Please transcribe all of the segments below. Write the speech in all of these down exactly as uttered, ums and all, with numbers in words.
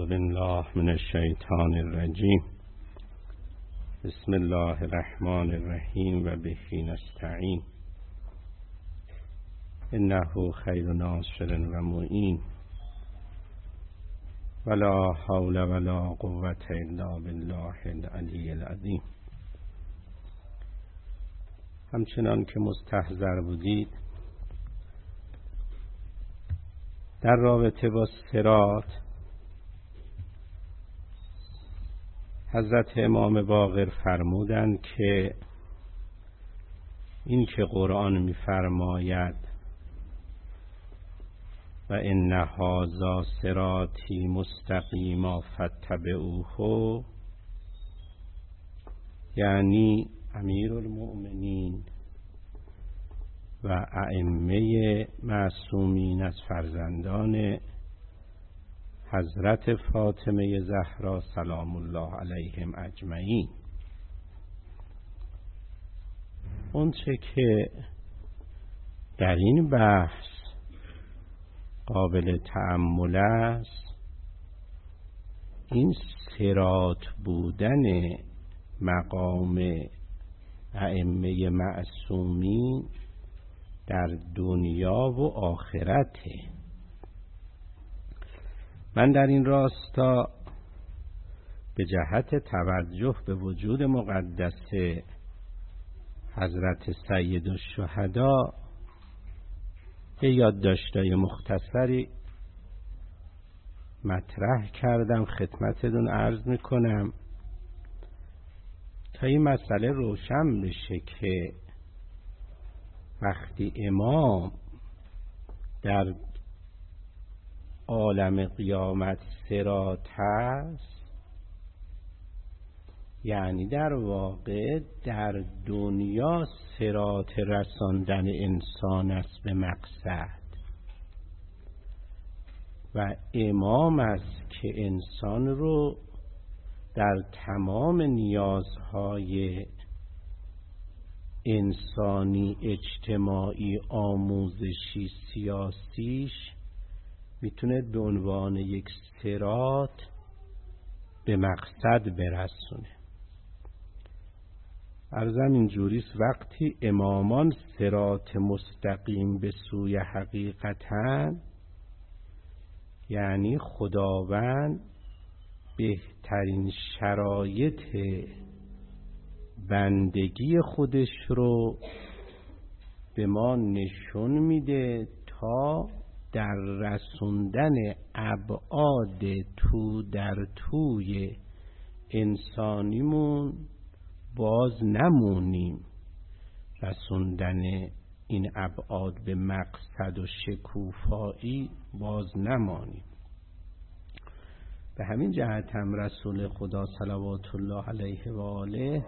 بالله من الشیطان الرجیم. بسم الله الرحمن الرحیم و به نستعین. انه خیر ناصر و معین ولا حول ولا قوة الا بالله العلی العظیم. همچنان که مستحضر بودید در رابطه با صراط، حضرت امام باقر فرمودند که این که قرآن می‌فرماید و ان هذا صراطی مستقیما فاتبعوه، یعنی امیرالمؤمنین و ائمه معصومین از فرزندان حضرت فاطمه زهرا سلام الله علیهم اجمعین، اون چه که در این بحث قابل تأمل است این صراط بودن مقام ائمه معصومین در دنیا و آخرته. من در این راستا به جهت توجه به وجود مقدس حضرت سید الشهدا یه یادداشت‌های مختصری مطرح کردم خدمتتون عرض میکنم تا این مسئله روشن بشه که وقتی امام در عالم قیامت صراط هست، یعنی در واقع در دنیا صراط رساندن انسان است به مقصد و امام است که انسان رو در تمام نیازهای انسانی، اجتماعی، آموزشی، سیاسیش میتونه به عنوان یک صراط به مقصد برسونه. عرضم اینجوریست وقتی امامان صراط مستقیم به سوی حقیقتن، یعنی خداوند بهترین شرایط بندگی خودش رو به ما نشون میده تا در رسوندن ابعاد تو در توی انسانیمون باز نمونیم، رسوندن این ابعاد به مقصد و شکوفایی باز نمانیم. به همین جهت هم رسول خدا صلوات الله علیه و آله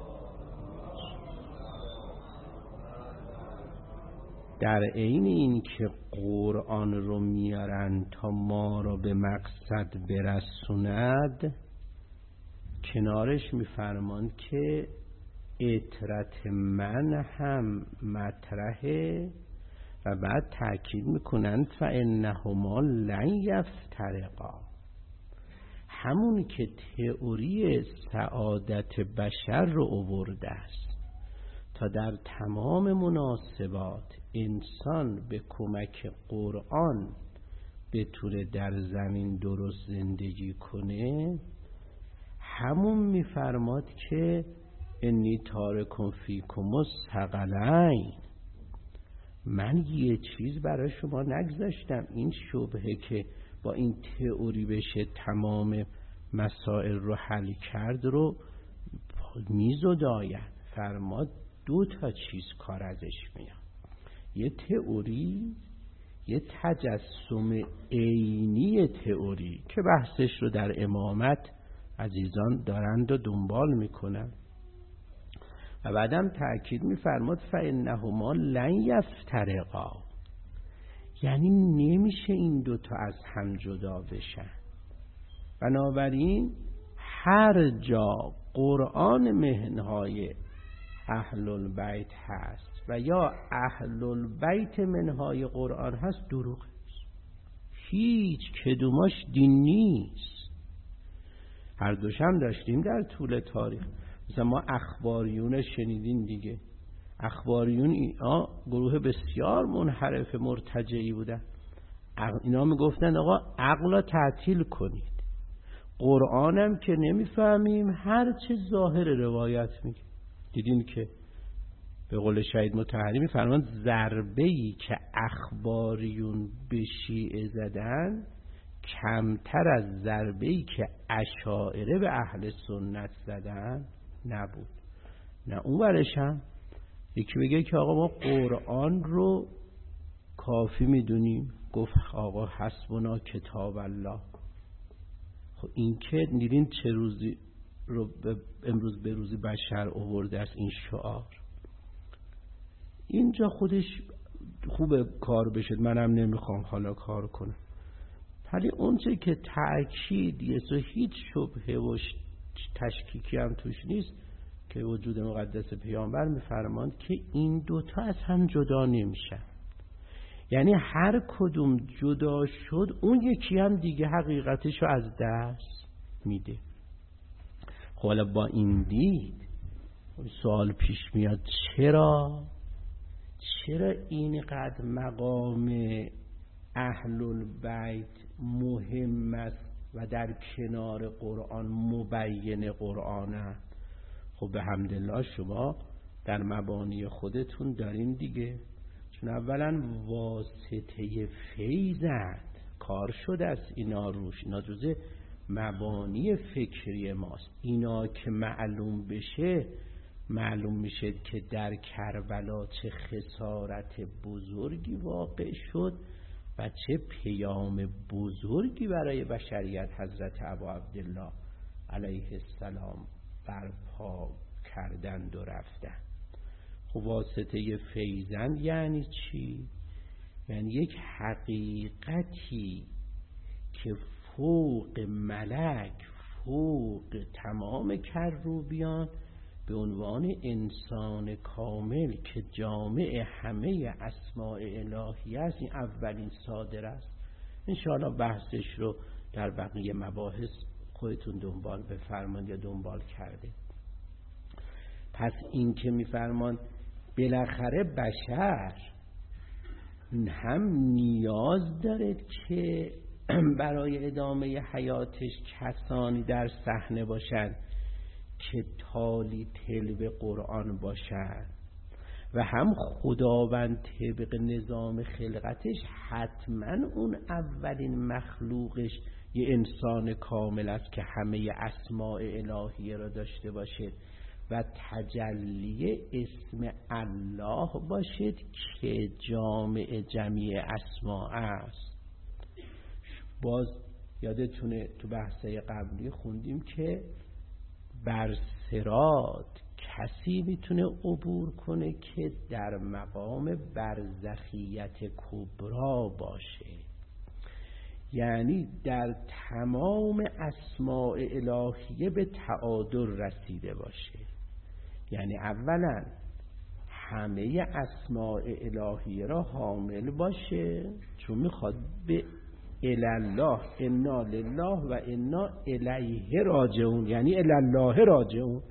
در عین این که قرآن رو میارن تا ما رو به مقصد برسوند، کنارش میفرمان که اطرت من هم مطرحه و بعد تأکید میکنن فانهما لن یفترقا. همون که تئوری سعادت بشر رو آورده است تا در تمام مناسبات انسان به کمک قرآن بتونه در زمین درست زندگی کنه، همون میفرماد که انی تارکم فیکم الثقلین، من یه چیز برای شما نگذاشتم. این شبهه که با این تئوری بشه تمام مسائل رو حل کرد رو میزداید. فرماد دو تا چیز کار ازش میاد، یه تئوری، یه تجسم عینی تئوری که بحثش رو در امامت عزیزان دارند و دنبال میکنن، و بعدم تأکید میفرماد فانهما لن یفترقا، یعنی نمیشه این دوتا از هم جدا بشن. بنابراین هر جا قرآن مهنهای اهل البیت هست و یا اهل البیت منهای قرآن هست دروغ است، هیچ کدوماش دین نیست. هر دوشم داشتیم در طول تاریخ. مثلا ما اخباریون شنیدین دیگه، اخباریون اینا گروه بسیار منحرف مرتجعی بودن. اینا میگفتن آقا عقل را تعطیل کنید، قرآنم که نمیفهمیم، هر چه ظاهر روایت میگه. دیدین که به قول شهید مطهری میفرمان ضربه‌ای که اخباریون به شیعه زدن کمتر از ضربه‌ای که اشاعره به اهل سنت زدن نبود. نه اون ورش هم یکی بگه که آقا ما قرآن رو کافی میدونیم، گفت آقا حسبنا کتاب الله. خب این که دیدین چه روزی رو امروز به روزی بشر آورده است این شعار. اینجا خودش خوبه کار بشه، منم نمیخوام حالا کار کنم، ولی اونچه که تأکید یه هیچ شبهه و تشکیکی هم توش نیست که وجود مقدس پیامبر میفرماند که این دوتا از هم جدا نمیشن. یعنی هر کدوم جدا شد اون یکی هم دیگه حقیقتشو از دست میده. خب حالا با این دید سوال پیش میاد چرا چرا اینقدر مقام اهل البیت مهم است و در کنار قرآن مبین قرآنه؟ خب به حمدالله شما در مبانی خودتون دارین دیگه، چون اولا واسطه فیضند کار شده است اینا روش، اینا جزء مبانی فکری ماست. اینا که معلوم بشه معلوم میشه که در کربلا چه خسارت بزرگی واقع شد و چه پیام بزرگی برای بشریت حضرت ابا عبدالله علیه السلام برپا کردند و رفتند. خب واسطه فیضن یعنی چی؟ یعنی یک حقیقتی که فوق ملک، فوق تمام کروبیان، به عنوان انسان کامل که جامع همه اسماء الهی است، این اولین صادر است. انشاءالله بحثش رو در بقیه مباحث خودتون دنبال بفرمایید یا دنبال کرده. پس این که میفرمان بالاخره بشر هم نیاز داره که برای ادامه حیاتش کسانی در صحنه باشن که تالی تلو قرآن باشن، و هم خداوند طبق نظام خلقتش حتما اون اولین مخلوقش یه انسان کامل است که همه اسماء الهیه را داشته باشد و تجلی اسم الله باشد که جامع جمیع اسماء است. باز یادتونه تو بحثای قبلی خوندیم که بر صراط کسی میتونه عبور کنه که در مقام برزخیت کبرا باشه، یعنی در تمام اسماء الهیه به تعادل رسیده باشه. یعنی اولا همه اسماء الهیه را حامل باشه، چون میخواد به الالله انا لله و انا الیه راجعون، یعنی الالله راجعون.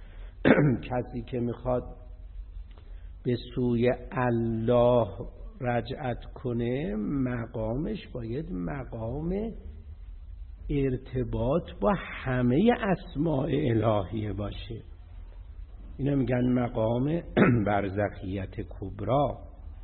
کسی که میخواد به سوی الله رجعت کنه مقامش باید مقام ارتباط با همه اسماء الهیه باشه. اینا میگن مقام برزخیت کبرا.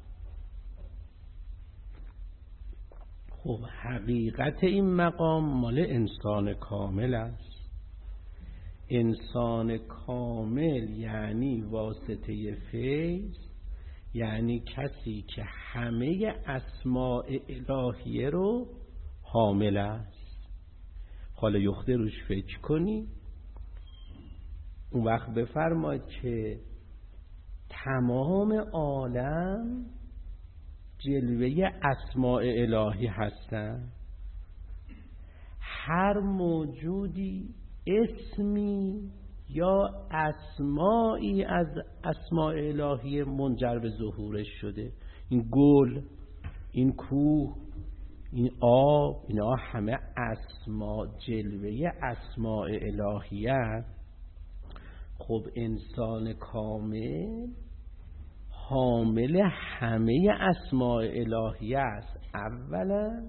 خب حقیقت این مقام مال انسان کامل است. انسان کامل یعنی واسطه فیض، یعنی کسی که همه اسماء الهیه رو حامل است. حالا یخته روش فکر کنی، اون وقت بفرماید که تمام عالم جلوه اسماء الهی هستن. هر موجودی اسمی یا اسمایی از اسماء الهی منجر به ظهورش شده. این گل، این کوه، این آب، اینا همه اسما، جلوه اسماء الهیه. خب انسان کامل حامل همه اسماء الهیه است اولا،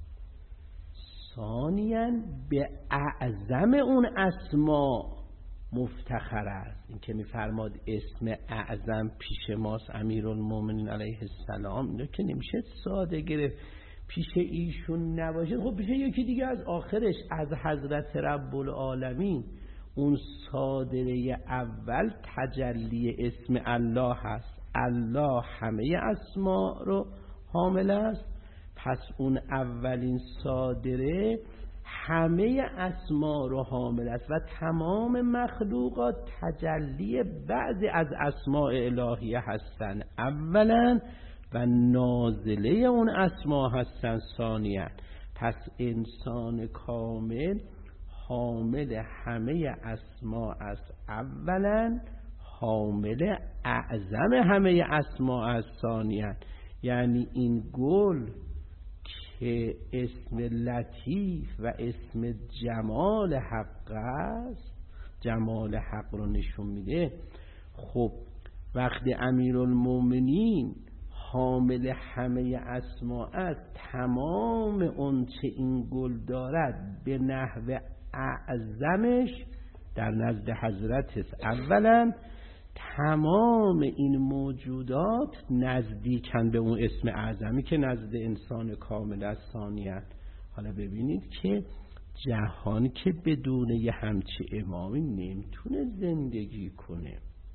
ثانیاً به اعظم اون اسما مفتخر است. این که میفرماد اسم اعظم پیش ماست امیرالمومنین علیه السلام، اینو که نمیشه ساده گرفت پیش ایشون نباشه، خب پیش یکی دیگه از آخرش، از حضرت رب العالمین. اون صادره اول تجلی اسم الله هست. الله همه اسما رو حامل است، پس اون اولین صادره همه اسما رو حامل است و تمام مخلوقات تجلی بعضی از اسماء الهیه هستند اولا و نازله اون اسما هستند ثانیا. پس انسان کامل حامل همه اسما است اولا، حامل اعظم همه اسما است ثانیا. یعنی این گل که اسم لطیف و اسم جمال حق است، جمال حق رو نشون میده. خب وقتی امیرالمومنین حامل همه اسما است، تمام اون چه این گل دارد به نحو اعظمش در نزد حضرت است اولا، تمام این موجودات نزدیکن به اون اسم اعظمی که نزد انسان کامل است ثانیاً. حالا ببینید که جهان که بدون یه همچی امامی نمیتونه زندگی کنه.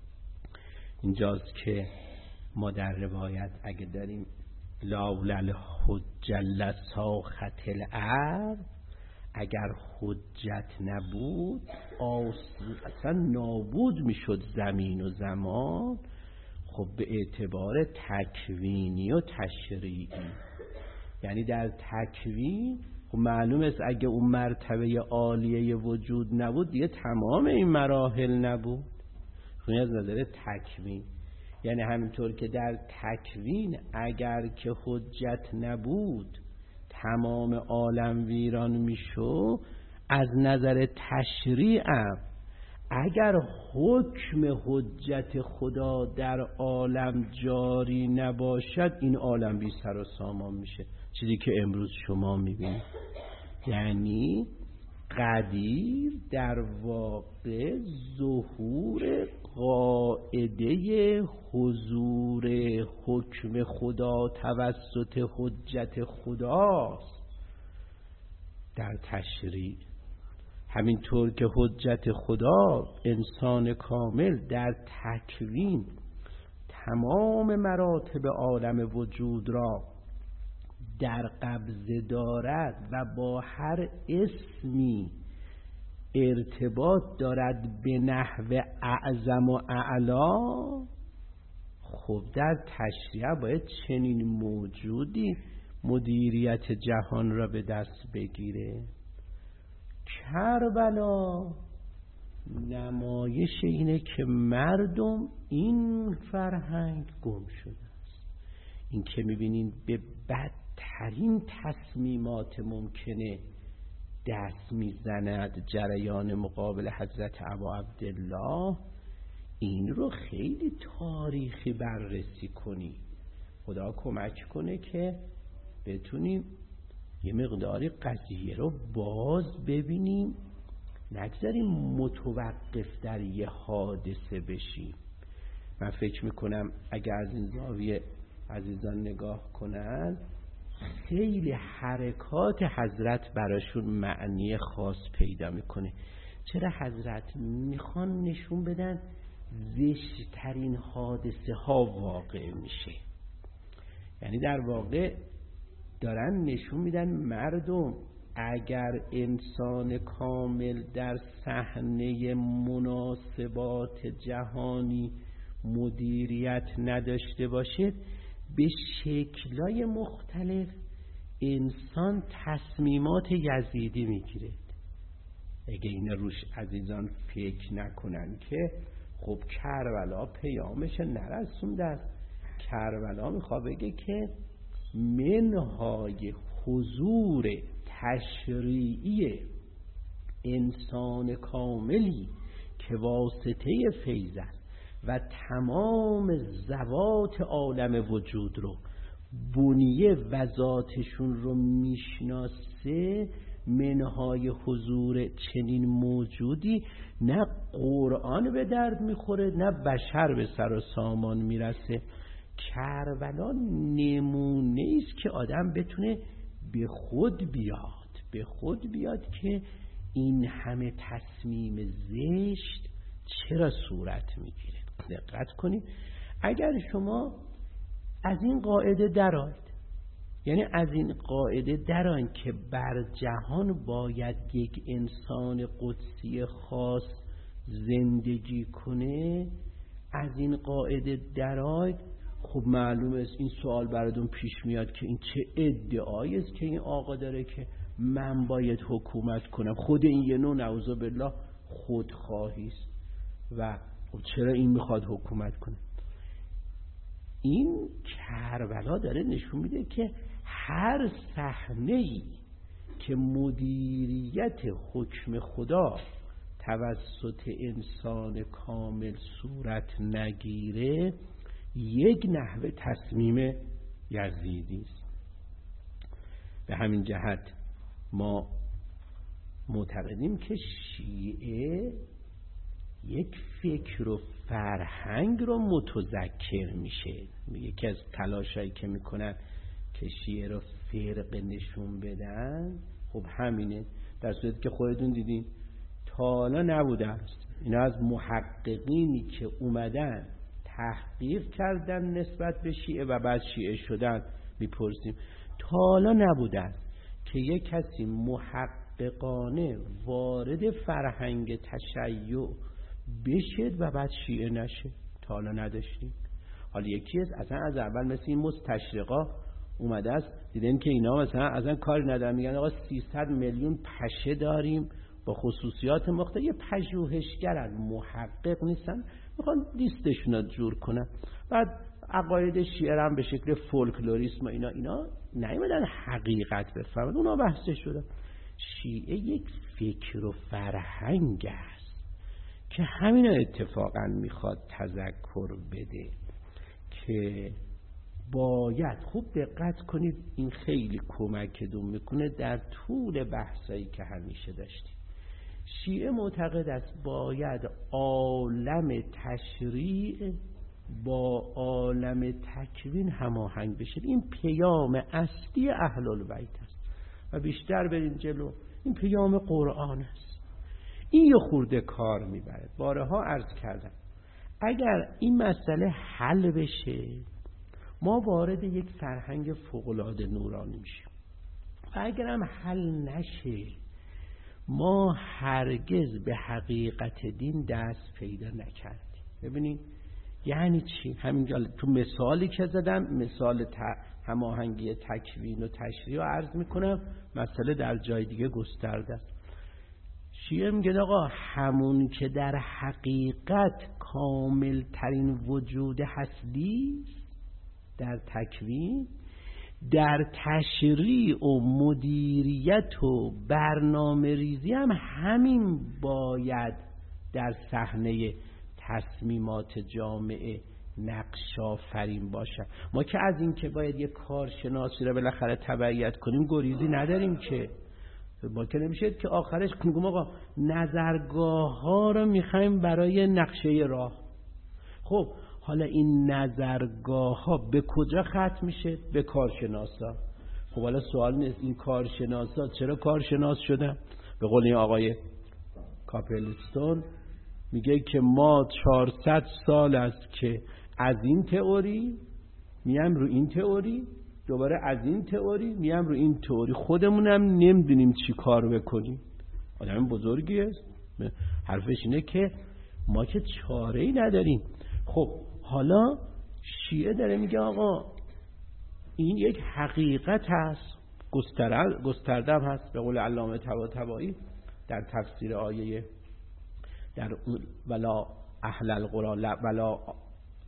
اینجاست که ما در روایت اگه داریم لولا الحجة لساخت الارض، اگر حجت نبود اصلا نابود میشد زمین و زمان. خب به اعتبار تکوینی و تشریعی، یعنی در تکوین خب معلوم است اگه اون مرتبه عالیه وجود نبود دیگه تمام این مراحل نبود. خب از نظر تکوین، یعنی همینطور که در تکوین اگر که حجت نبود تمام عالم ویران میشو، از نظر تشریع اگر حکم حجت خدا در عالم جاری نباشد این عالم بی سر و سامان میشه، چیزی که امروز شما میبینید. یعنی قدیر در واقع ظهور قاعده حضور حکم خدا توسط حجت خداست در تشریع. همینطور که حجت خدا انسان کامل در تکوین تمام مراتب عالم وجود را در قبضه دارد و با هر اسمی ارتباط دارد به نحو اعظم و اعلا، خب در تشریع باید چنین موجودی مدیریت جهان را به دست بگیره. کربلا نمایش اینه که مردم این فرهنگ گم شده است. این که میبینین به بدترین تصمیمات ممکنه دست میزند جریان مقابل حضرت ابا عبدالله. این رو خیلی تاریخی بررسی کنی، خدا کمک کنه که بتونیم یه مقداری قضیه رو باز ببینیم، نگذاریم متوقف در یه حادثه بشیم. من فکر میکنم اگر از این زاویه عزیزان نگاه کنن خیلی حرکات حضرت براشون معنی خاص پیدا میکنه. چرا حضرت میخوان نشون بدن زشترین حادثه ها واقع میشه، یعنی در واقع دارن نشون میدن مردم اگر انسان کامل در صحنه مناسبات جهانی مدیریت نداشته باشه به شکل‌های مختلف انسان تصمیمات یزیدی میگیره. اگه این روش عزیزان فکر نکنن که خب کربلا پیامش نرسونده است، کربلا میخواد بگه که منهای حضور تشریعی انسان کاملی که واسطه فیض است و تمام ذوات عالم وجود رو بنیه و ذاتشون رو میشناسه، منهای حضور چنین موجودی نه قرآن به درد میخوره نه بشر به سر و سامان میرسه. کربلا نمونه ایست که آدم بتونه به خود بیاد به خود بیاد که این همه تصمیم زشت چرا صورت میگیره. دقت کنید، اگر شما از این قاعده درآید، یعنی از این قاعده درآید که بر جهان باید یک انسان قدسی خاص زندگی کنه، از این قاعده درآید، خب معلومه است این سوال براتون پیش میاد که این چه ادعایی است که این آقا داره که من باید حکومت کنم. خود این یه نوع نعوذ بالله خودخواهی است و چرا این میخواد حکومت کنه؟ این کربلا داره نشون میده که هر صحنه‌ای که مدیریت حکم خدا توسط انسان کامل صورت نگیره، یک نحوه تصمیم یزیدی است. به همین جهت ما معتقدیم که شیعه یک فکر و فرهنگ رو متذکر میشه. یکی از تلاشایی که میکنن که شیعه رو فرقه نشون بدن، خب همینه، در صورتی که خودتون دیدین تا حالا نبوده است. اینا از محققینی که اومدن تحقیق کردن نسبت به شیعه و بعد شیعه شدن میپرسیم، تا حالا نبوده است که یک کسی محققانه وارد فرهنگ تشیع بشد و بعد شیعه نشه. تا حالا نداشتیم. حالا یکی از اصلا از اول مثل این مستشرقا اومده است، دیدن که اینا مثلا اصلا کاری ندارن، میگن آقا سیصد میلیون پشه داریم با خصوصیات مختلف، یه پژوهشگرن، محقق نیستن، میخوان لیستشون رو جور کنن. بعد عقاید شیعه هم به شکل فولکلوریسم و اینا اینا نیومدن حقیقت بفهمن، اونا بحث شدن. شیعه یک فکر و فرهنگ است که همین اتفاقا میخواد تذکر بده که باید خوب دقت کنید، این خیلی کمکتون میکنه در طول بحثایی که همیشه داشتیم. شیعه معتقد است باید عالم تشریع با عالم تکوین هماهنگ بشه. این پیام اصلی اهل البیت است و بیشتر بریم جلو این پیام قرآن است. این یه خورده کار میبره. بارها عرض کردم اگر این مسئله حل بشه، ما وارد یک فرهنگ فوق‌العاده نورانی میشیم و اگر هم حل نشه، ما هرگز به حقیقت دین دست پیدا نکردیم. ببینید یعنی چی؟ همینجا تو مثالی که زدم، مثال هماهنگی تکوین و تشریع رو عرض میکنم، مسئله در جای دیگه گسترده است. شیعه میگه آقا همون که در حقیقت کامل ترین وجود هستی در تکوین، در تشریع و مدیریت و برنامه ریزی هم همین باید در صحنه تصمیمات جامعه نقش آفرین باشه. ما که از این که باید یک کارشناسی رو بالاخره تبعیت کنیم گریزی نداریم که. ما که نمیشه که آخرش میگم آقا نظرگاه ها رو میخوایم برای نقشه راه. خب حالا این نظرگاه ها به کجا ختم میشه؟ به کارشناسا. خب حالا سوال نیست این کارشناسا چرا کارشناس شدن؟ به قول این آقای کاپلستون میگه که ما چهارصد سال است که از این تئوری میام رو این تئوری، دوباره از این تئوری میام رو این تئوری، خودمونم نمیدونیم چی کار بکنیم. آدم بزرگی است. حرفش اینه که ما که چاره‌ای نداریم. خب حالا شیعه داره میگه آقا این یک حقیقت هست، گسترده هم هست. به قول علامه طباطبایی در تفسیر آیه در ولا اهل القرى ولا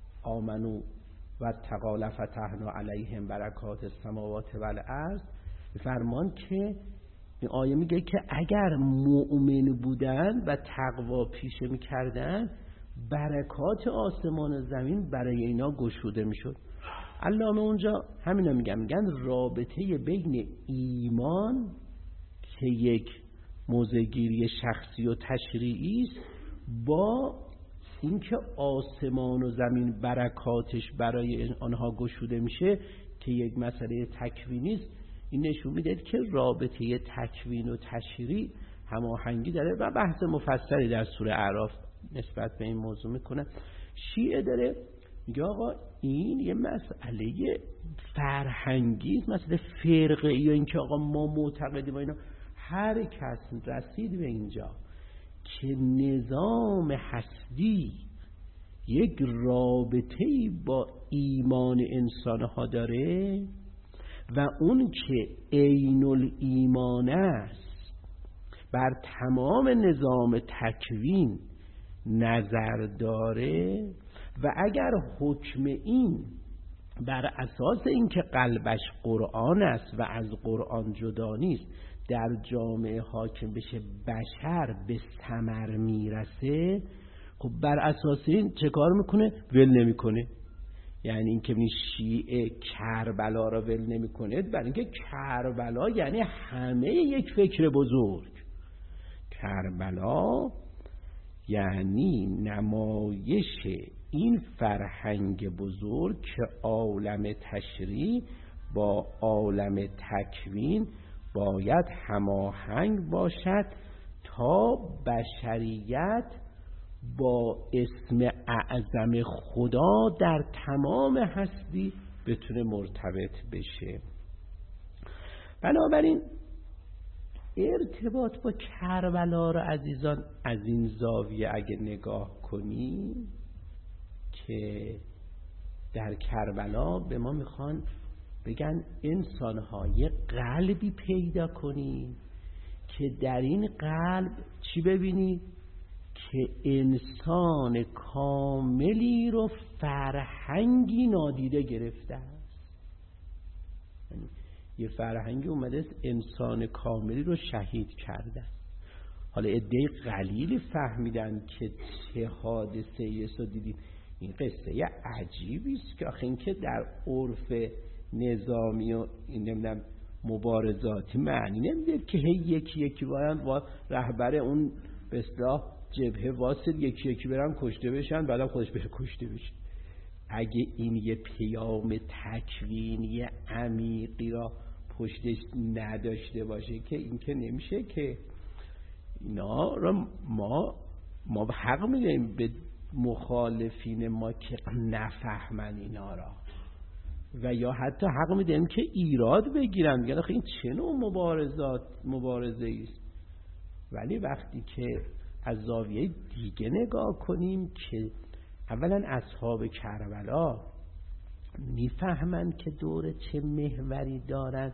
آمنو و اتقوا لفتحنا علیهم برکات السماوات والارض، فرمان که این آیه میگه که اگر مؤمن بودن و تقوا پیشه میکردن برکات آسمان و زمین برای اینا گشوده میشد. علامه اونجا همینا میگن میگن رابطه بین ایمان که یک موضع‌گیری شخصی و تشریعی است با اینکه آسمان و زمین برکاتش برای آنها گشوده میشه که یک مسئله تکوینی است. این نشون میده که رابطه تکوین و تشریع هماهنگی داره و بحث مفصلی در سوره اعراف نسبت به این موضوع میکنه. شیعه داره میگه آقا این یه مسئله فرهنگی است، مسئله فرقه‌ای، و اینکه آقا ما معتقدیم و اینا. هر کس رسید به اینجا که نظام هستی یک رابطه‌ای با ایمان انسان‌ها داره و اون که عین الایمان است بر تمام نظام تکوین نظر داره و اگر حکم این بر اساس اینکه قلبش قرآن است و از قرآن جدا نیست در جامعه حاکم بشه بشر به ثمر میرسه، خب بر اساس این چه کار میکنه؟ ول نمیکنه. یعنی این که می شیعه کربلا را ول نمیکنه برای اینکه کربلا یعنی همه یک فکر بزرگ. کربلا یعنی نمایش این فرهنگ بزرگ که عالم تشریع با عالم تکوین باید هماهنگ باشد تا بشریت با اسم اعظم خدا در تمام هستی بتونه مرتبط بشه. بنابراین ارتباط با کربلا رو عزیزان از این زاویه اگه نگاه کنیم که در کربلا به ما میخوان بگن انسان‌ها یه قلبی پیدا کنی که در این قلب چی ببینی؟ که انسان کاملی رو فرهنگی نادیده گرفته است. یعنی یه فرهنگی اومده است انسان کاملی رو شهید کرده. حالا عده قلیلی فهمیدن که چه حادثه ایست رو دیدیم. این قصه یه عجیبی است که آخه این که در عرف نظامی و این نمیدونم مبارزاتی معنی نمیده که هی یکی یکی باید با رهبر اون به اصطلاح جبهه واسط یکی یکی برن کشته بشن بعدم خودش بره کشته بشه. اگه این یه پیام تکوینی عمیقی را پشتش نداشته باشه که این که نمیشه که اینا را ما ما حق میدیم به مخالفین ما که نفهمن اینا را و یا حتی حق میدیم که ایراد بگیرن میگن آخه این چه نوع مبارزات مبارزه است. ولی وقتی که از زاویه دیگه نگاه کنیم که اولا اصحاب کربلا میفهمن که دور چه محوری دارن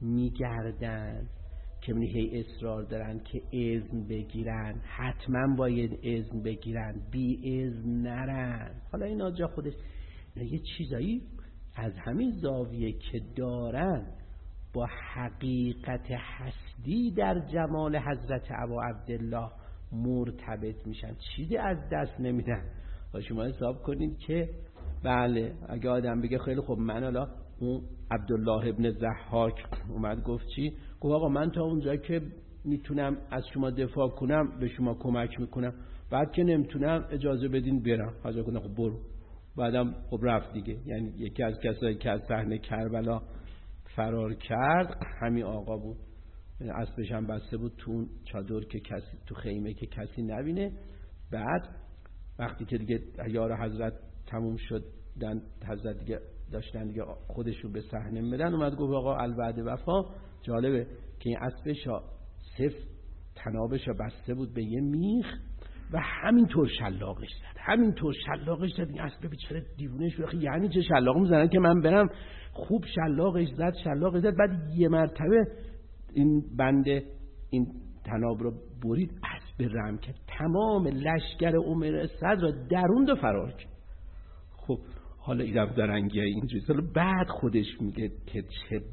میگردن که هی اصرار دارن که اذن بگیرن، حتما باید اذن بگیرن، بی اذن نرن. حالا این آجا خودش یه چیزایی از همین زاویه که دارن با حقیقت هستی در جمال حضرت ابا عبدالله مرتبط میشن، چیزی از دست نمیدن. و شما حساب کنید که بله اگه آدم بگه خیلی خب من حالا اون عبدالله ابن ضحاک اومد گفت چی؟ گفت آقا من تا اونجا که میتونم از شما دفاع کنم به شما کمک میکنم، بعد که نمیتونم اجازه بدین برم. حاضر کنه خب برو. بعدم خب رفت دیگه. یعنی یکی از کسایی که از صحنه کربلا فرار کرد همین آقا بود. اسبش هم بسته بود تو اون چادر که کسی تو خیمه که کسی نبینه. بعد وقتی که دیگه یار حضرت تموم شد دن حضرت دیگه داشتن دیگه خودشو به صحنه میدن، اومد گفت آقا الوعد وفا. جالبه که این اسبش صف تنابش بسته بود به یه میخ و همینطور شلاقش زد، همینطور شلاقش زد. این اسب بیچاره دیوونه شد. یعنی چه شلاق میزنن که من برم؟ خوب شلاقش زد شلاقش زد بعد یه مرتبه این بنده این تناب رو برید، اسب رم کرد، تمام لشکر عمر صدر رو درون و فرار کرد. خب حالا این درنگی اینجوری سال بعد خودش میگه که چه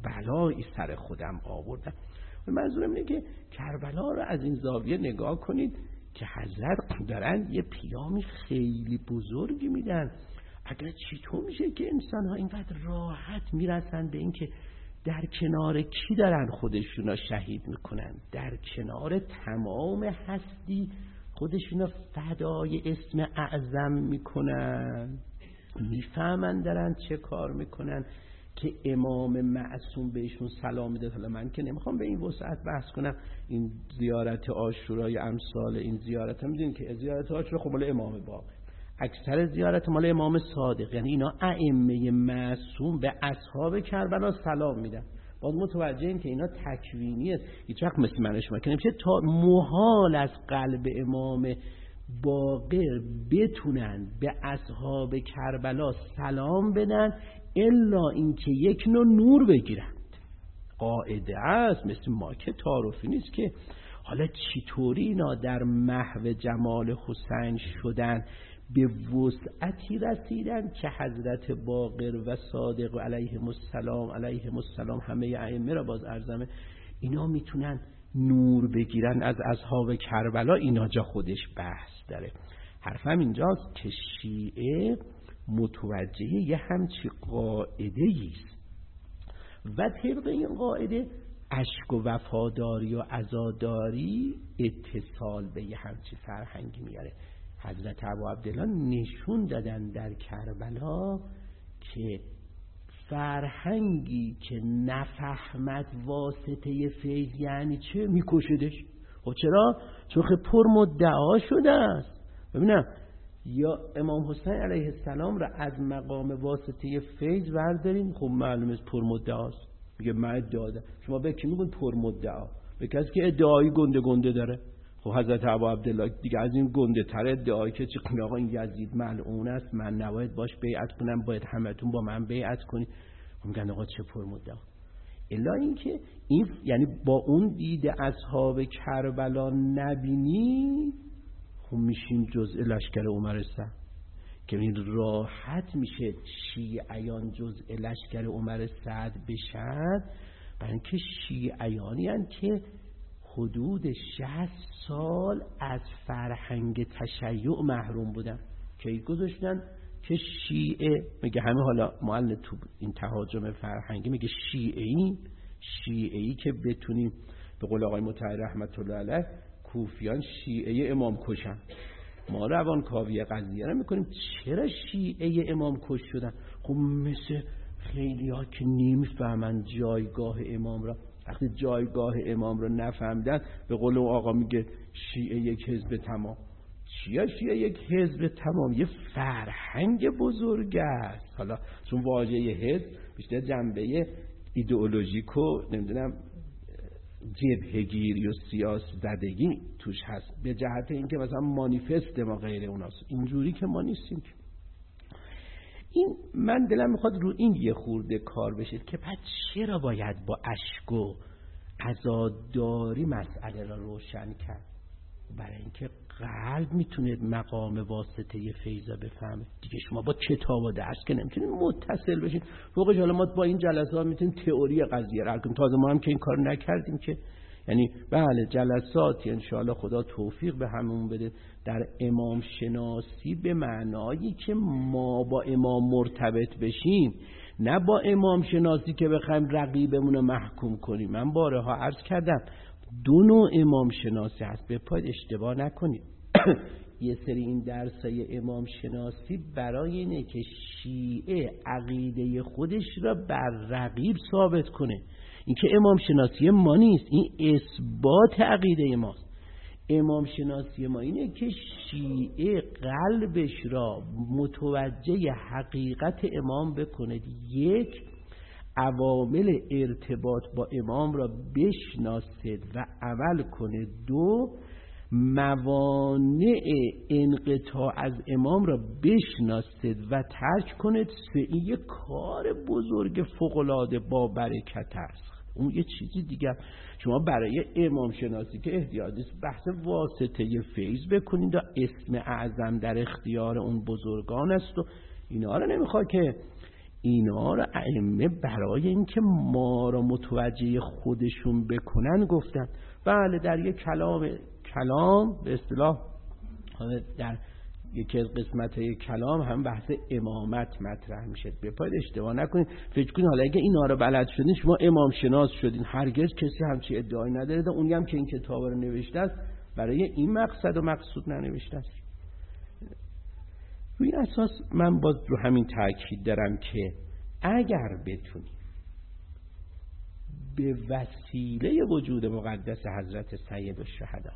بلایی سر خودم آوردم. منظورم اینه که کربلا رو از این زاویه نگاه کنید که حضرت دارن یه پیام خیلی بزرگی میدن. اگر چطور میشه که انسان ها اینقدر راحت میرسن به این که در کنار کی دارن خودشون رو شهید میکنن، در کنار تمام هستی خودشون رو فدای اسم اعظم میکنن، میفهمن دارن چه کار میکنن که امام معصوم بهشون سلام میده. حالا من که نمیخوام به این وسعت بحث کنم، این زیارت عاشورای امثال این زیارت هم میدونین که زیارت عاشورا خب مال امام باقر، اکثر زیارت مال امام صادق، یعنی اینا ائمه معصوم به اصحاب کربلا سلام میدن. باید متوجه این که اینا تکوینیه، هیچ وقت مثل من شما که نمیشه تا محال از قلب امام باقر بتونن به اصحاب کربلا سلام بدن الا اینکه یک نوع نور بگیرند. قاعده است، مثل ما که تعارفی نیست که حالا چطوری اینا در محو جمال حسین شدن به وسعتی رسیدن که حضرت باقر و صادق علیهم السلام علیهم السلام همه ائمه را باز ارزمه اینا میتونن نور بگیرن از اصحاب کربلا. اینا جا خودش بحث داره. حرفم اینجاست که شیعه متوجه یه همچی قاعده ایست و طبق این قاعده عشق و وفاداری و عزاداری اتصال به یه همچی فرهنگی میاره. حضرت ابو عبدالله نشون دادن در کربلا که فرهنگی که نفهمت واسطه فیض یعنی چه میکشدش. خب چرا؟ چون خیلی پر مدعا شده است. ببینم یا امام حسین علیه السلام را از مقام واسطه فیض بردارین، خب معلومه پر مدعاست، میگه من ادعا دارم. شما به کی میگن پر مدعا؟ به کسی که ادعایی گنده گنده داره. خب حضرت ابو عبدالله دیگه از این گنده تر ادعایی که چه آقا این یزید ملعون است، من نباید باش بیعت کنم، باید همتون با من بیعت کنید. خب میگن آقا چه پر مدعا. الا این که این یعنی با اون دید اصحاب کربلا نبینی، خب میشین جزء لشکر عمر سعد که این راحت میشه شیعیان جزء لشکر عمر سعد بشن، برای اینکه شیعیانی هستند که حدود شصت سال از فرهنگ تشیع محروم بودن که گذاشتن که شیعه، میگه همه حالا معلم تو این تهاجم فرهنگی میگه شیعه‌ای شیعه‌ای که بتونیم به قول آقای مطهر رحمت الله علیه کوفیان شیعه امام کشن. ما روان کاوی قضیه رو میکنیم چرا شیعه امام کش شدن؟ خب مثل خیلی ها که نمیفهمن جایگاه امام را، وقتی جایگاه امام را نفهمیدن به قول اون آقا میگه شیعه یک حزب تمام. چیه شیعه یک حزب تمام؟ یه فرهنگ بزرگ است. حالا چون واژه حزب بیشتر جنبه ایدئولوژیک و نمیدونم جبهه‌گیری و سیاست زدگی توش هست، به جهت اینکه مثلا مانیفست ما غیر اوناست، اینجوری که ما نیستیم. این من دلم میخواد رو این یه خورده کار بشه که بعد چرا باید با اشک و عزاداری مسئله را روشن کرد؟ برای اینکه قلب میتونه مقام واسطه فیضا بفهمه دیگه. شما با کتاب و درس که نمیتونید متصل بشین. فوقش حالا ما با این جلسات میتونیم تئوری قضیه را کنیم. تازه ما هم که این کار نکردیم که، یعنی بله جلساتی انشاءالله خدا توفیق به همون بده در امام شناسی به معنایی که ما با امام مرتبط بشیم، نه با امام شناسی که بخوایم رقیبمون رو محکوم کنیم. من بارها عرض کردم دو نوع امام شناسی هست، به پای اشتباه نکنید. یه سری این درسای امام شناسی برای اینه که شیعه عقیده خودش را بر رقیب ثابت کنه. این که امام شناسی ما نیست، این اثبات عقیده ماست. امام شناسی ما اینه که شیعه قلبش را متوجه حقیقت امام بکنه. یک، عوامل ارتباط با امام را بشناسد و عمل کنه. دو، موانع انقطاع از امام را بشناسد و ترک کنید. سه، این یک کار بزرگ فوق‌العاده با برکت است. اون یه چیزی دیگه شما برای امام شناسی که احتیاجی است بحث واسطه فیض بکنید و اسم اعظم در اختیار اون بزرگان است و اینا رو نمیخواد که اینا رو ائمه برای اینکه ما رو متوجه خودشون بکنن گفتن. بله در یک کلام کلام به اصطلاح در یکی از قسمت‌های کلام هم بحث امامت مطرح میشه. بپاید اشتباه نکنید، فکر کنید حالا اگه اینا رو بلد شدین شما امام شناس شدین. هرگز کسی همچی ادعایی نداره. اونی هم که این کتاب رو نوشته است برای این مقصد و مقصود ننوشته است. روی اساس من باز رو همین تاکید دارم که اگر بتونیم به وسیله وجود مقدس حضرت سید الشهدا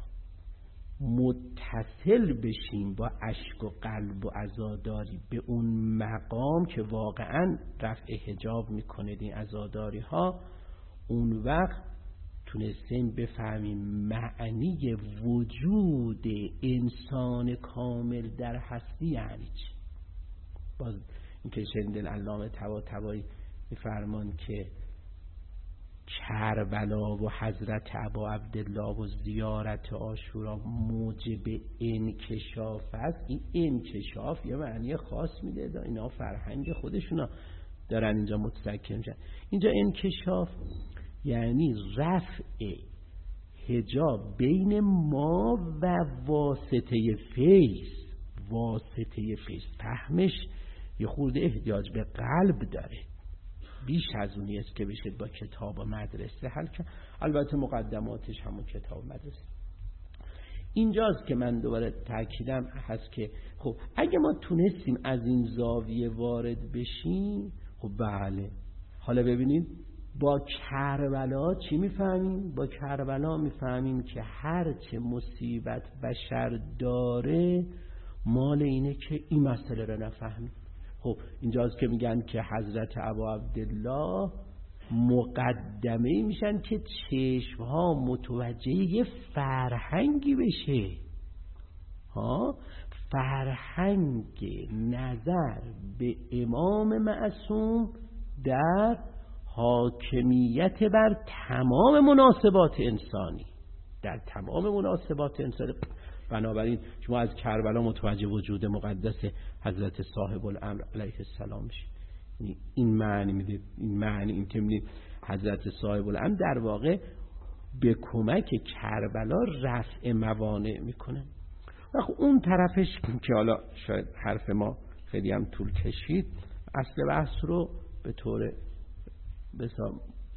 متصل بشیم با اشک و قلب و عزاداری به اون مقام که واقعا رفع حجاب میکنه این عزاداری ها، اون وقت تونستیم بفهمیم معنی وجود انسان کامل در هستی یعنی چی. باز این که شنیدن علامه طباطبایی میفرمان که کربلا و حضرت ابا عبدالله و زیارت عاشورا موجب انکشاف است. این انکشاف یه معنی خاص میده، اینا فرهنگ خودشونا دارن اینجا متذکر میشن. اینجا انکشاف یعنی رفع حجاب بین ما و واسطه فیض. واسطه فیض فهمش یه خورده احتیاج به قلب داره، بیش از اونی است که بشه با کتاب و مدرسه حل کرد. البته مقدماتش همون کتاب و مدرسه. اینجاست که من دوباره تاکیدم هست که خب اگه ما تونستیم از این زاویه وارد بشیم، خب بله حالا ببینید با کربلا چی میفهمیم؟ با کربلا میفهمیم که هر چه مصیبت بشر داره مال اینه که این مسئله رو نفهمیم. خب اینجاست که میگن که حضرت ابا عبدالله مقدمه میشن که چشمها متوجه یه فرهنگی بشه. ها فرهنگ نظر به امام معصوم در حاکمیت بر تمام مناسبات انسانی، در تمام مناسبات انسانی. بنابراین شما از کربلا متوجه وجود مقدس حضرت صاحب الامر علیه السلام میشید. این معنی میده، این معنی این که میدید حضرت صاحب الامر در واقع به کمک کربلا رفع موانع میکنه. و خب اون طرفش که حالا شاید حرف ما خیلی هم طول کشید، اصل بحث رو به طور بسیار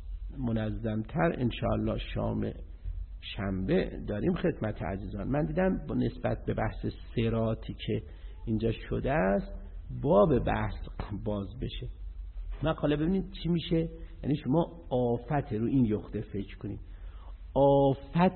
منظمتر انشاءالله شام شنبه داریم خدمت عزیزان. من دیدم با نسبت به بحث صراطی که اینجا شده است باب بحث باز بشه. مقاله ببینید چی میشه. یعنی شما آفت رو این یخته فکر کنید، آفت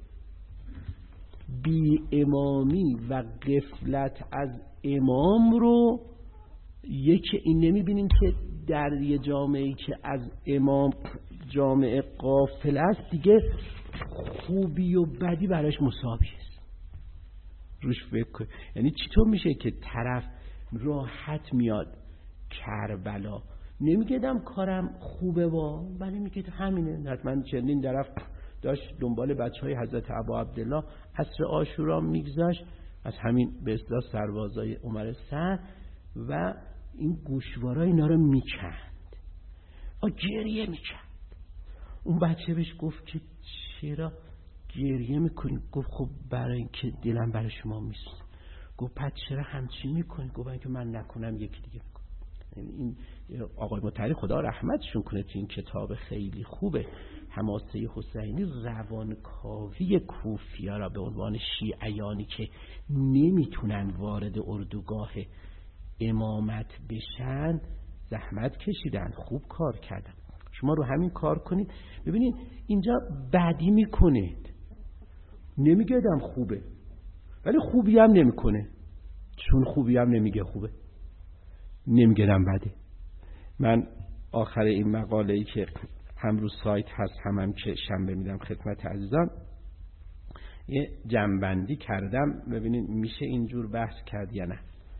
بی امامی و غفلت از امام رو یکی این نمیبینیم که در یه جامعه‌ای که از امام جامعه غافل است دیگه خوبی و بدی براش مساوی است. روش فکر کن. یعنی چطور میشه که طرف راحت میاد کربلا نمیگدم کارم خوبه با ولی میگه همینه. حتما چندین طرف داشت دنبال بچه های حضرت ابا عبدالله عصر عاشورا میگذاشت از همین به اصطلاح سربازای عمر سعد و این گوشوارا اینا رو میکند، آ گریه میکند. اون بچه بهش گفت که چرا گریه میکنی؟ گفت خب برای اینکه دلم برای شما میسوزه. گفت پس چرا همچین میکنی؟ گفت برای اینکه من نکنم یکی دیگه میکنه. این آقای مطهری خدا رحمتشون کنه تو این کتاب خیلی خوبه حماسه حسینی روانکاوی کوفیا را به عنوان شیعیانی که نمیتونن وارد اردوگاه امامت بشن زحمت کشیدن، خوب کار کردن. شما رو همین کار کنید. ببینید اینجا بدی میکنید، نمیگه دم خوبه ولی خوبی هم نمیکنه، چون خوبی هم نمیگه خوبه، نمیگه دم بده. من آخر این مقاله ای که هم رو سایت هست هم هم که شنبه میدم خدمت عزیزان یه جنبندی کردم. ببینید میشه اینجور بحث کرد یا نه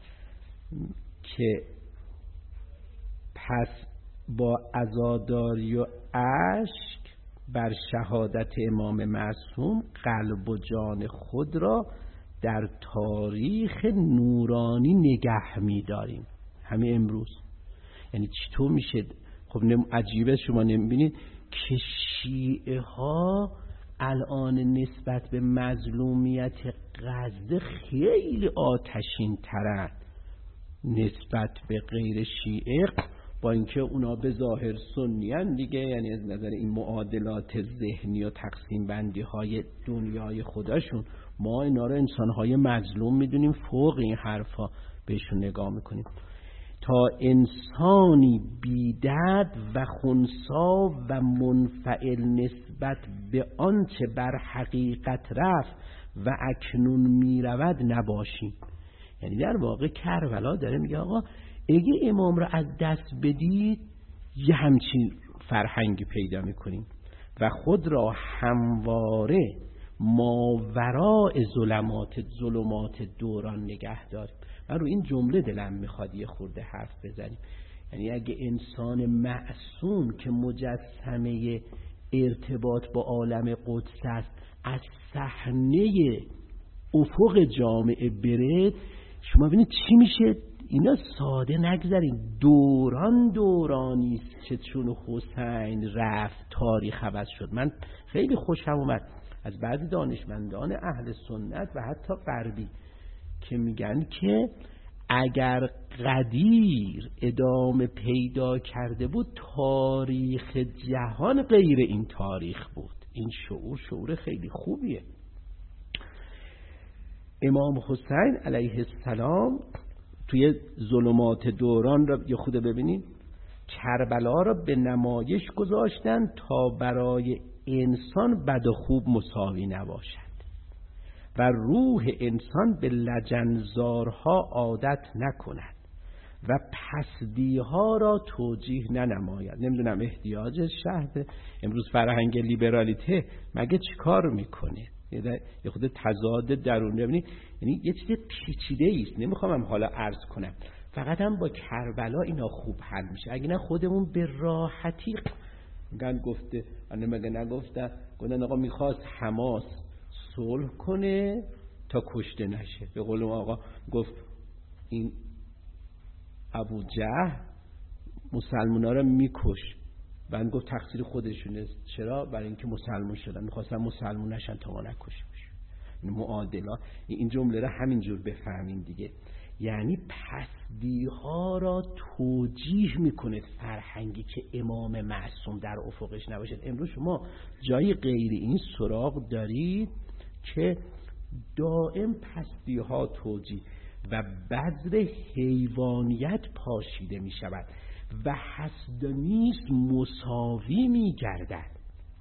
که پس با عزاداری و اشک بر شهادت امام معصوم قلب و جان خود را در تاریخ نورانی نگه می داریم. همین امروز یعنی چطور میشه؟ خب عجیبه شما نمیبینید که شیعه ها الان نسبت به مظلومیت غزه خیلی آتشین ترن نسبت به غیر شیعه، با اینکه اونا به ظاهر سنی ان دیگه، یعنی از نظر این معادلات ذهنی و تقسیم بندی های دنیای خودشون ما اینا رو انسان های مظلوم میدونیم، فوق این حرفا بهشون نگاه میکنیم. تا انسانی بی‌درد و خنثی و منفعل نسبت به آنچه بر حقیقت رفت و اکنون میرود نباشیم. یعنی در واقع کربلا داره میگه آقا اگه امام را از دست بدید یه همچین فرهنگی پیدا میکنیم و خود را همواره ماوراء ظلمات ظلمات دوران نگه داریم. من رو این جمله دلم میخواد یه خورده حرف بزنیم. یعنی اگه انسان معصوم که مجسمه ارتباط با عالم قدس است از صحنه افق جامعه بره، شما ببینید چی میشه. اینا ساده نگذارین، دوران دورانی است که چون حسین رفت تاریخ عوض شد. من خیلی خوشم اومد از بعضی دانشمندان اهل سنت و حتی غربی که میگن که اگر قدیر ادامه پیدا کرده بود تاریخ جهان غیر این تاریخ بود. این شعور شعور خیلی خوبیه. امام حسین علیه السلام توی ظلمات دوران را یه خود ببینید، کربلا را به نمایش گذاشتن تا برای انسان بد و خوب مساوی نباشد و روح انسان به لجنزارها عادت نکند و پسدیها را توجیه ننماید. نمیدونم احتیاج شهر امروز فرهنگ لیبرالیته مگه چی کار میکنه؟ یه خود تضاد درون ببینید، یعنی یه چیز پیچیده است. نمیخوام هم حالا عرض کنم، فقط هم با کربلا اینا خوب حل میشه. اگه نه خودمون به راحتی میگن گفته انه مگه نگفتن گفتن آقا میخواست حماس صلح کنه تا کشته نشه. به قول آقا گفت این ابو جهل مسلمونا رو میکش، بعد گفت تقصیر خودشونه. چرا؟ برای اینکه مسلمان شدن، میخواستن مسلمان نشن تا ما نکشیم. این معادلا، این جمله رو همینجور بفهمین دیگه. یعنی پسدیها را توجیه میکنه فرهنگی که امام معصوم در افقش نباشد. امروز شما جای غیر این سراغ دارید که دائم پسدیها توجیه و بذر حیوانیت پاشیده میشود و حسد نیست مساوی میگردد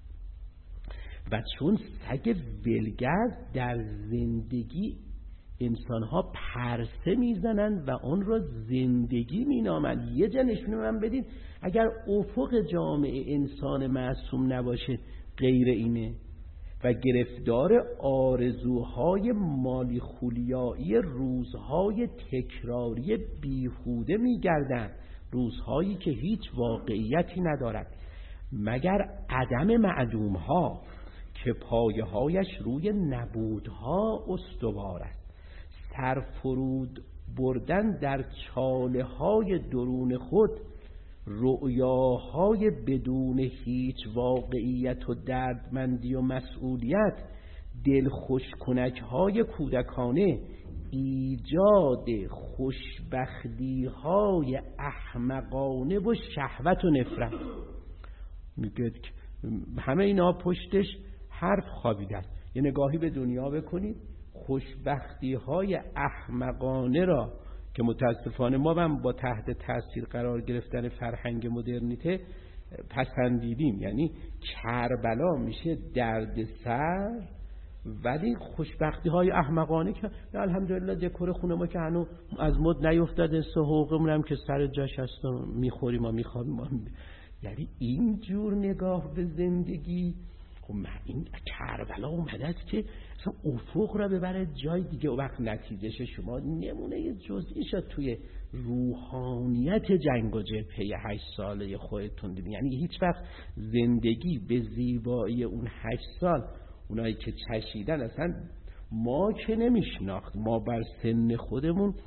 و چون سگ ولگرد در زندگی انسانها پرسه میزنند و اون را زندگی مینامند. یه جا نشونه من بدید اگر افق جامعه انسان معصوم نباشه غیر اینه و گرفتار آرزوهای مالی خولیایی روزهای تکراری بیهوده میگردند، روزهایی که هیچ واقعیتی ندارد مگر عدم معدومها که پایه هایش روی نبودها استوار است. سرفرود بردن در چاله های درون خود، رؤیاهای بدون هیچ واقعیت و دردمندی و مسئولیت، دلخوش کنک های کودکانه، ایجاد خوشبختی های احمقانه و شهوت و نفرت. میگه همه اینا پشتش حرف خوابیدن. یه نگاهی به دنیا بکنید، خوشبختی های احمقانه را که متاسفانه ما هم با تحت تاثیر قرار گرفتن فرهنگ مدرنیته پسندیدیم. یعنی کربلا میشه درد سر، ولی خوشبختی های احمقانه که الحمدلله دکور خونه ما که هنو از مد نیفتاده، سه حقوقمون هم که سر جاش هست و میخوریم و میخوابیم. یعنی این جور نگاه به زندگی، خب این کربلا اومده است که اصلا افق را ببره جای دیگه. و وقت نتیجهش شما نمونه جزئی شد توی روحانیت جنگ و جبهه هشت ساله خودتون دیدین. یعنی هیچ وقت زندگی به زیبایی اون هشت سال اونایی که چشیدن اصلا ما که نمیشناخت. ما بر سن خودمون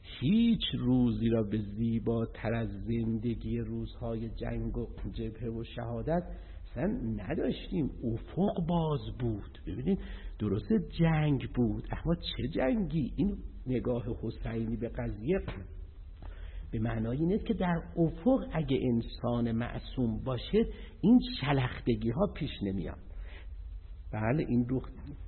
هیچ روزی را به زیباتر از زندگی روزهای جنگ و جبهه و شهادت اصلا نداشتیم. افق باز بود. ببینید درسته جنگ بود، اما چه جنگی؟ این نگاه حسینی به قضیه به معنای این است که در افق اگه انسان معصوم باشه این شلختگی ها پیش نمیاد. بله این دو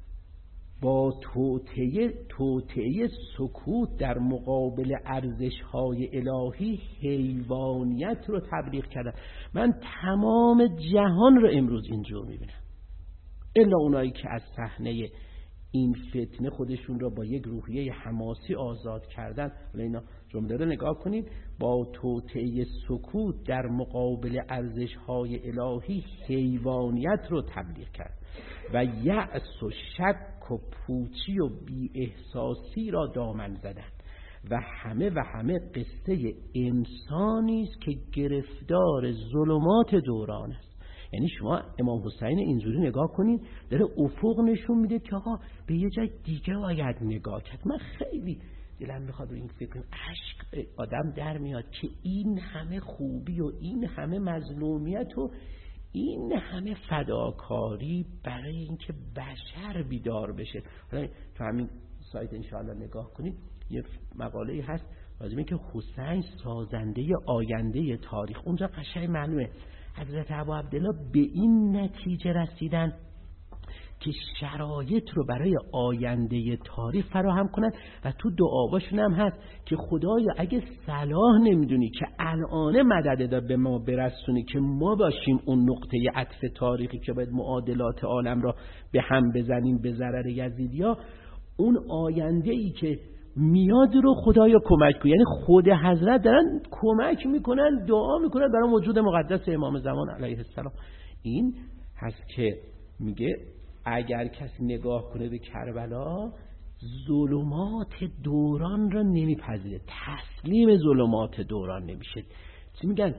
با توطئه توطئه سکوت در مقابل ارزش‌های الهی حیوانیت رو تبلیغ کردن. من تمام جهان رو امروز اینجور می‌بینم، الا اونایی که از صحنه این فتنه خودشون رو با یک روحیه حماسی آزاد کردن. ولی اینا جمله رو نگاه کنید، با توطئه سکوت در مقابل ارزش‌های الهی حیوانیت رو تبلیغ کرد و یأس و شک و پوچی و بی احساسی را دامن زدن و همه و همه قصه انسانی است که گرفتار ظلمات دوران است. یعنی شما امام حسین اینجوری نگاه کنید، داره افق نشون میده که آقا به یه جای دیگه باید نگاه کرد. من خیلی دلم میخواد رو این فکر کنم، عشق آدم در میاد که این همه خوبی و این همه مظلومیت و این همه فداکاری برای اینکه بشر بیدار بشه. حالا تو همین سایت انشاءالله نگاه کنید، یه مقاله هست راجع به اینکه حسین سازنده آینده تاریخ. اونجا قشنگ معلومه حضرت ابا عبدالله به این نتیجه رسیدن که شرایط رو برای آینده تاریخ فراهم کنن و تو دعاواشون هم هست که خدایا اگه صلاح نمیدونی که الان مدد دا به ما برسونی که ما باشیم اون نقطه عطف تاریخی که باید معادلات عالم را به هم بزنیم به ضرر یزیدیا، اون آینده ای که میاد رو خدایا کمک کن. یعنی خود حضرت دارن کمک میکنن، دعا میکنن برای وجود مقدس امام زمان علیه السلام. این هست که میگه اگر کسی نگاه کنه به کربلا ظلمات دوران را نمیپذیره، تسلیم ظلمات دوران نمیشه. چی میگن؟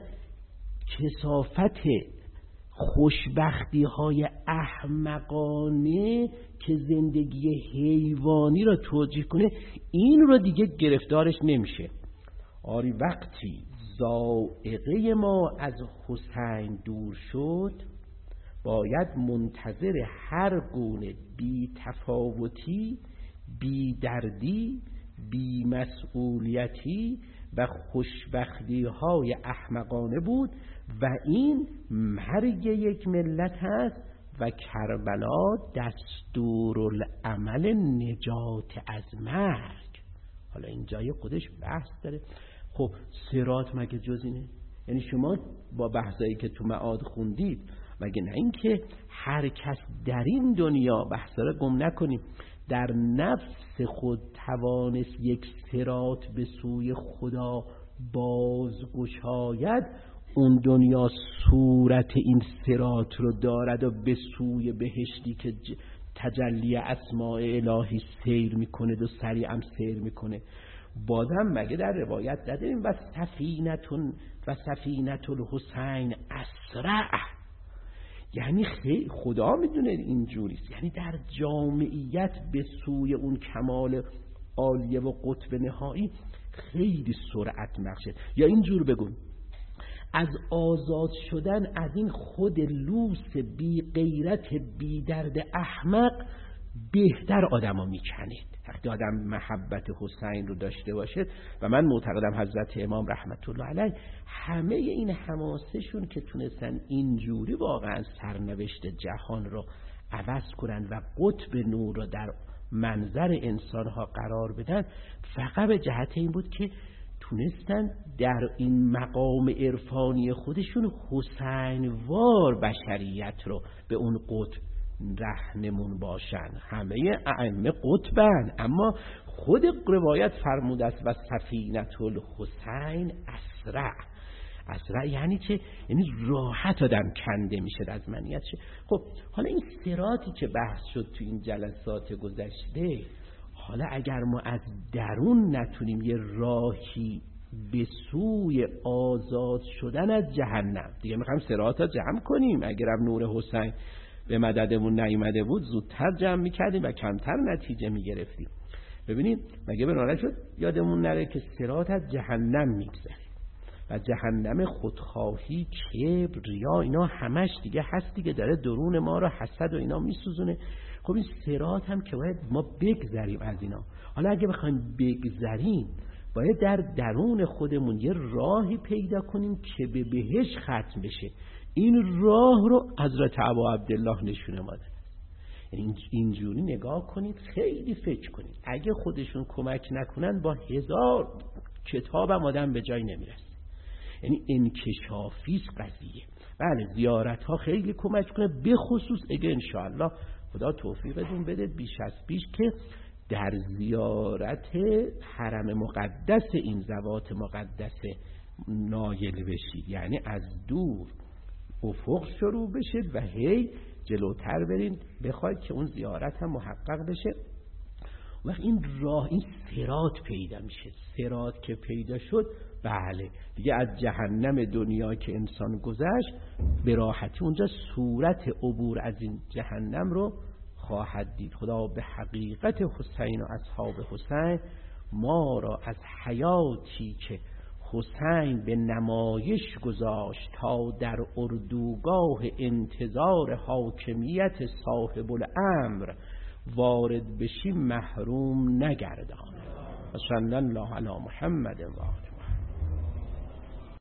کثافت خوشبختی های احمقانه که زندگی حیوانی را توجیه کنه این رو دیگه گرفتارش نمیشه. آری وقتی ذائقه ما از حسین دور شد باید منتظر هر گونه بی تفاوتی، بی دردی، بی مسئولیتی و خوشبختی های احمقانه بود و این مرگ یک ملت هست و کربلا دستورالعمل نجات از مرگ. حالا این جای خودش بحث داره. خب صراط مگه جز اینه؟ یعنی شما با بحثایی که تو معاد خوندید مگه نه اینکه هر کس در این دنیا، بحثا رو گم نکنیم، در نفس خود توانست یک صراط به سوی خدا بازگشاید، اون دنیا صورت این صراط رو دارد و به سوی بهشتی که تجلی اسماء الهی سیر میکنه و سریعا سیر میکنه. بازم مگه در روایت نداریم و سفینتون و سفینت الحسین اسرع؟ یعنی خیلی خدا میدونه اینجوریست. یعنی در جامعیت به سوی اون کمال عالیه و قطب نهایی خیلی سرعت مخشد. یا اینجور بگم از آزاد شدن از این خود لوس بی غیرت بی درد احمق بهتر آدمو میکنید وقتی آدم محبت حسین رو داشته باشه. و من معتقدم حضرت امام رحمت الله علیه همه این حماسشون که تونستن اینجوری واقعا سرنوشت جهان رو عوض کنن و قطب نور رو در منظر انسانها قرار بدن، فقط به جهت این بود که تونستن در این مقام عرفانی خودشون حسینوار بشریت رو به اون قطب رهنمون باشن. همه ائمه قطبن، اما خود روایت فرموده است و سفینة الحسین اسرع. اسرع یعنی چه؟ یعنی راحت آدم کنده میشه از منیتش. خب حالا این صراطی که بحث شد تو این جلسات گذشته، حالا اگر ما از درون نتونیم یه راهی به سوی آزاد شدن از جهنم، دیگه میخوایم صراطا جمع کنیم، اگرم نور حسین به مددمون نیومده بود زودتر جمع میکردیم و کمتر نتیجه میگرفتیم. ببینید مگه بناره شد یادمون نره که صراط از جهنم میگذره و جهنم خودخواهی، کبر، ریا، اینا همش دیگه هست دیگه، داره درون ما رو حسد و اینا میسوزونه. خب این صراط هم که باید ما بگذریم از اینا. حالا اگه بخوایم بگذریم باید در درون خودمون یه راهی پیدا کنیم که به بهشت ختم بشه. این راه رو حضرت ابا عبدالله نشونه ما داد. یعنی اینجوری نگاه کنید، خیلی فکر کنید. اگه خودشون کمک نکنن با هزار کتابم آدم به جای نمیرسه. یعنی انکشافی است قضیه. بله زیارت ها خیلی کمک کنه، به خصوص اگه انشاءالله خدا توفیقتون بده بیش از پیش که در زیارت حرم مقدس این ذوات مقدس نایل بشید. یعنی از دور افق شروع بشه و هی جلوتر برین بخواید که اون زیارت هم محقق بشه. وقت این راه، این صراط پیدا میشه. صراط که پیدا شد بله دیگه از جهنم دنیا که انسان گذشت به راحتی اونجا صورت عبور از این جهنم رو خواهد دید. خدا به حقیقت حسین و اصحاب حسین ما را از حیاتی که حسین به نمایش گذاشت تا در اردوگاه انتظار حاکمیت صاحب الامر وارد بشیم محروم نگردان. صلی الله علی محمد و آله.